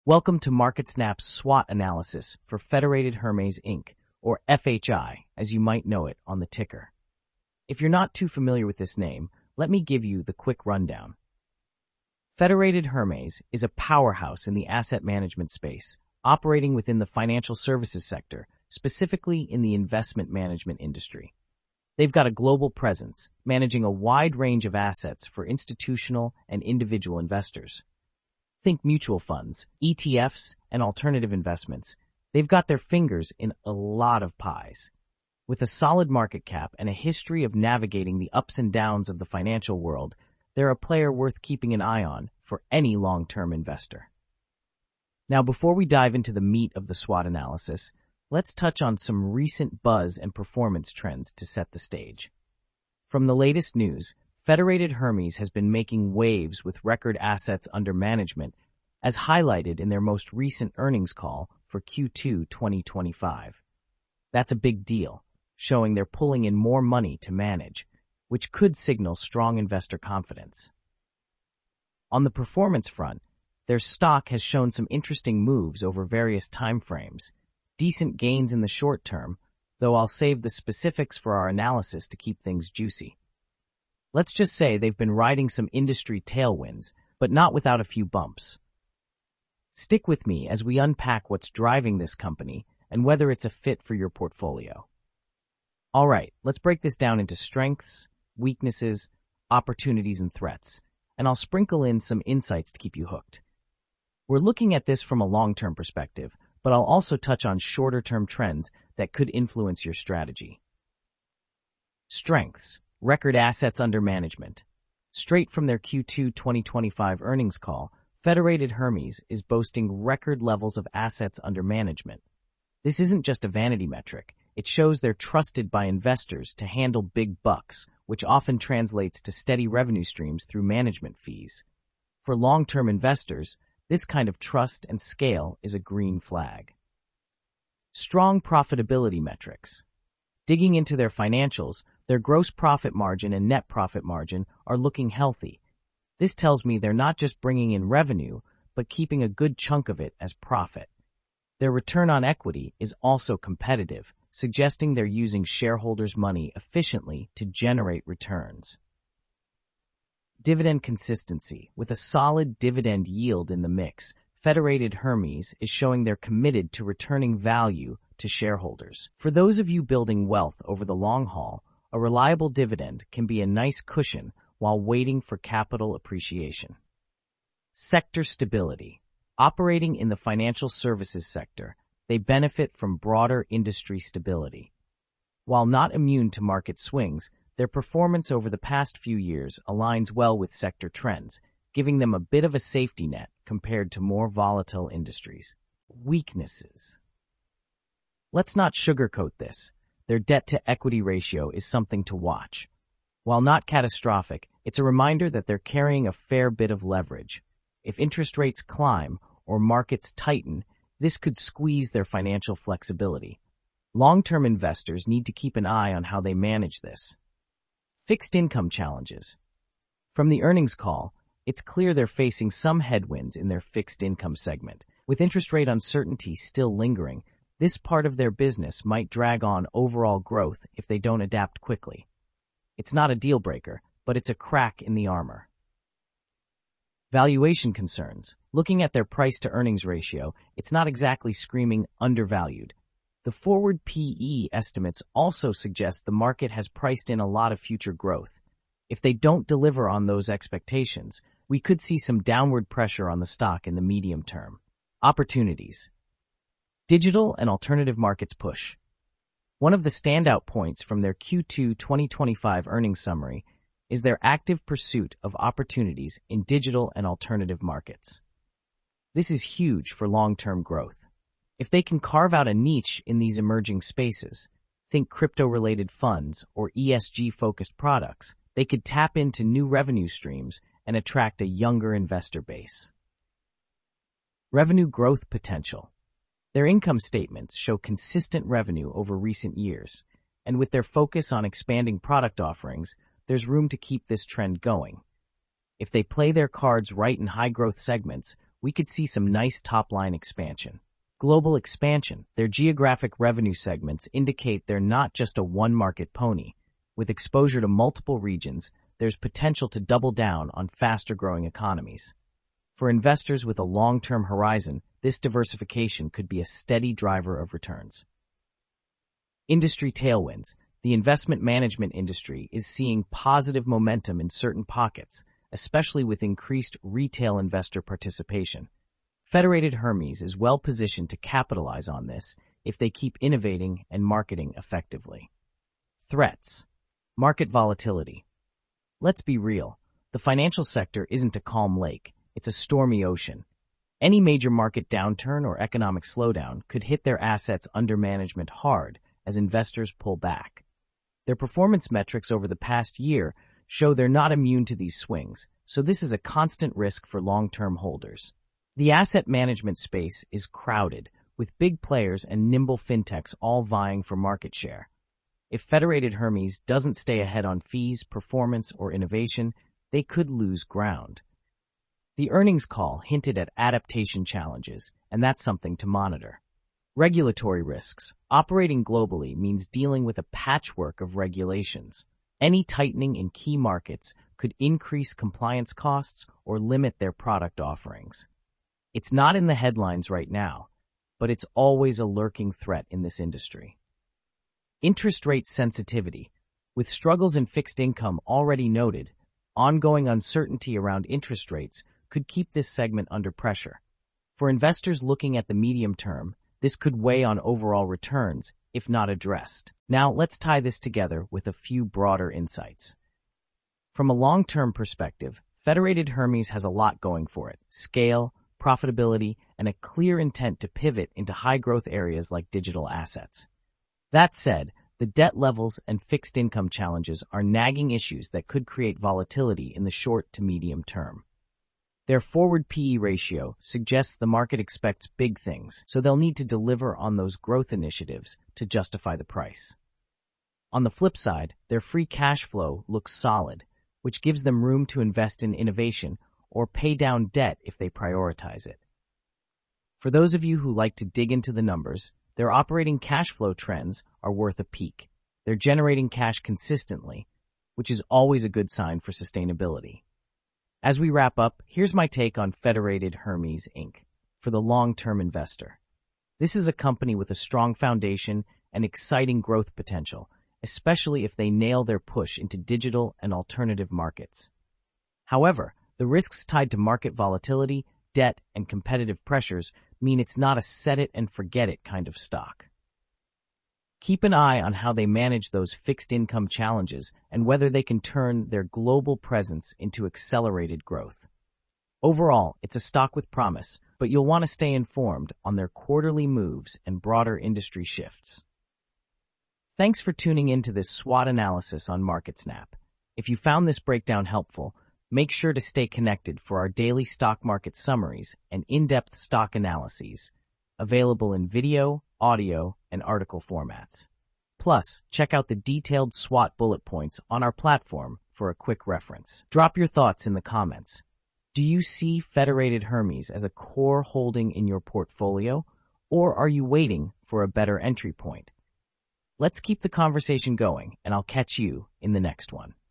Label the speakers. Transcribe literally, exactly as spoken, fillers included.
Speaker 1: Welcome to MarketSnap's SWOT analysis for Federated Hermes Incorporated, or F H I, as you might know it on the ticker. If you're not too familiar with this name, let me give you the quick rundown. Federated Hermes is a powerhouse in the asset management space, operating within the financial services sector, specifically in the investment management industry. They've got a global presence, managing a wide range of assets for institutional and individual investors. Think mutual funds, E T Fs, and alternative investments. They've got their fingers in a lot of pies. With a solid market cap and a history of navigating the ups and downs of the financial world, they're a player worth keeping an eye on for any long-term investor. Now, before we dive into the meat of the SWOT analysis, let's touch on some recent buzz and performance trends to set the stage. From the latest news, Federated Hermes has been making waves with record assets under management, as highlighted in their most recent earnings call for Q two twenty twenty-five. That's a big deal, showing they're pulling in more money to manage, which could signal strong investor confidence. On the performance front, their stock has shown some interesting moves over various time frames, decent gains in the short term, though I'll save the specifics for our analysis to keep things juicy. Let's just say they've been riding some industry tailwinds, but not without a few bumps. Stick with me as we unpack what's driving this company and whether it's a fit for your portfolio. All right, let's break this down into strengths, weaknesses, opportunities, and threats, and I'll sprinkle in some insights to keep you hooked. We're looking at this from a long-term perspective, but I'll also touch on shorter-term trends that could influence your strategy. Strengths. Record assets under management. Straight from their Q two twenty twenty-five earnings call, Federated Hermes is boasting record levels of assets under management. This isn't just a vanity metric. It shows they're trusted by investors to handle big bucks, which often translates to steady revenue streams through management fees. For long-term investors, this kind of trust and scale is a green flag. Strong profitability metrics. Digging into their financials, their gross profit margin and net profit margin are looking healthy. This tells me they're not just bringing in revenue, but keeping a good chunk of it as profit. Their return on equity is also competitive, suggesting they're using shareholders' money efficiently to generate returns. Dividend consistency. With a solid dividend yield in the mix, Federated Hermes is showing they're committed to returning value to shareholders. For those of you building wealth over the long haul, a reliable dividend can be a nice cushion while waiting for capital appreciation. Sector stability. Operating in the financial services sector, they benefit from broader industry stability. While not immune to market swings, their performance over the past few years aligns well with sector trends, giving them a bit of a safety net compared to more volatile industries. Weaknesses. Let's not sugarcoat this. Their debt-to-equity ratio is something to watch. While not catastrophic, it's a reminder that they're carrying a fair bit of leverage. If interest rates climb or markets tighten, this could squeeze their financial flexibility. Long-term investors need to keep an eye on how they manage this. Fixed income challenges. From the earnings call, it's clear they're facing some headwinds in their fixed income segment. With interest rate uncertainty still lingering, this part of their business might drag on overall growth if they don't adapt quickly. It's not a deal breaker, but it's a crack in the armor. Valuation concerns. Looking at their price-to-earnings ratio, it's not exactly screaming undervalued. The forward P E estimates also suggest the market has priced in a lot of future growth. If they don't deliver on those expectations, we could see some downward pressure on the stock in the medium term. Opportunities. Digital and alternative markets push. One of the standout points from their Q two twenty twenty-five earnings summary is their active pursuit of opportunities in digital and alternative markets. This is huge for long-term growth. If they can carve out a niche in these emerging spaces, think crypto-related funds or E S G-focused products, they could tap into new revenue streams and attract a younger investor base. Revenue growth potential. Their income statements show consistent revenue over recent years, and with their focus on expanding product offerings, there's room to keep this trend going. If they play their cards right in high-growth segments, we could see some nice top-line expansion. Global expansion. Their geographic revenue segments indicate they're not just a one-market pony. With exposure to multiple regions, there's potential to double down on faster-growing economies. For investors with a long-term horizon, this diversification could be a steady driver of returns. Industry tailwinds. The investment management industry is seeing positive momentum in certain pockets, especially with increased retail investor participation. Federated Hermes is well positioned to capitalize on this if they keep innovating and marketing effectively. Threats. Market volatility. Let's be real. The financial sector isn't a calm lake. It's a stormy ocean. Any major market downturn or economic slowdown could hit their assets under management hard as investors pull back. Their performance metrics over the past year show they're not immune to these swings, so this is a constant risk for long-term holders. The asset management space is crowded, with big players and nimble fintechs all vying for market share. If Federated Hermes doesn't stay ahead on fees, performance, or innovation, they could lose ground. The earnings call hinted at adaptation challenges, and that's something to monitor. Regulatory risks. Operating globally means dealing with a patchwork of regulations. Any tightening in key markets could increase compliance costs or limit their product offerings. It's not in the headlines right now, but it's always a lurking threat in this industry. Interest rate sensitivity. With struggles in fixed income already noted, ongoing uncertainty around interest rates could keep this segment under pressure. For investors looking at the medium term, this could weigh on overall returns if not addressed. Now, let's tie this together with a few broader insights. From a long-term perspective, Federated Hermes has a lot going for it: scale, profitability, and a clear intent to pivot into high-growth areas like digital assets. That said, the debt levels and fixed income challenges are nagging issues that could create volatility in the short to medium term. Their forward P E ratio suggests the market expects big things, so they'll need to deliver on those growth initiatives to justify the price. On the flip side, their free cash flow looks solid, which gives them room to invest in innovation or pay down debt if they prioritize it. For those of you who like to dig into the numbers, their operating cash flow trends are worth a peek. They're generating cash consistently, which is always a good sign for sustainability. As we wrap up, here's my take on Federated Hermes, Incorporated for the long-term investor. This is a company with a strong foundation and exciting growth potential, especially if they nail their push into digital and alternative markets. However, the risks tied to market volatility, debt, and competitive pressures mean it's not a set-it-and-forget-it kind of stock. Keep an eye on how they manage those fixed income challenges and whether they can turn their global presence into accelerated growth. Overall, it's a stock with promise, but you'll want to stay informed on their quarterly moves and broader industry shifts. Thanks for tuning in to this SWOT analysis on MarketSnap. If you found this breakdown helpful, make sure to stay connected for our daily stock market summaries and in-depth stock analyses, available in video, audio, and article formats. Plus, check out the detailed SWOT bullet points on our platform for a quick reference. Drop your thoughts in the comments. Do you see Federated Hermes as a core holding in your portfolio, or are you waiting for a better entry point? Let's keep the conversation going, and I'll catch you in the next one.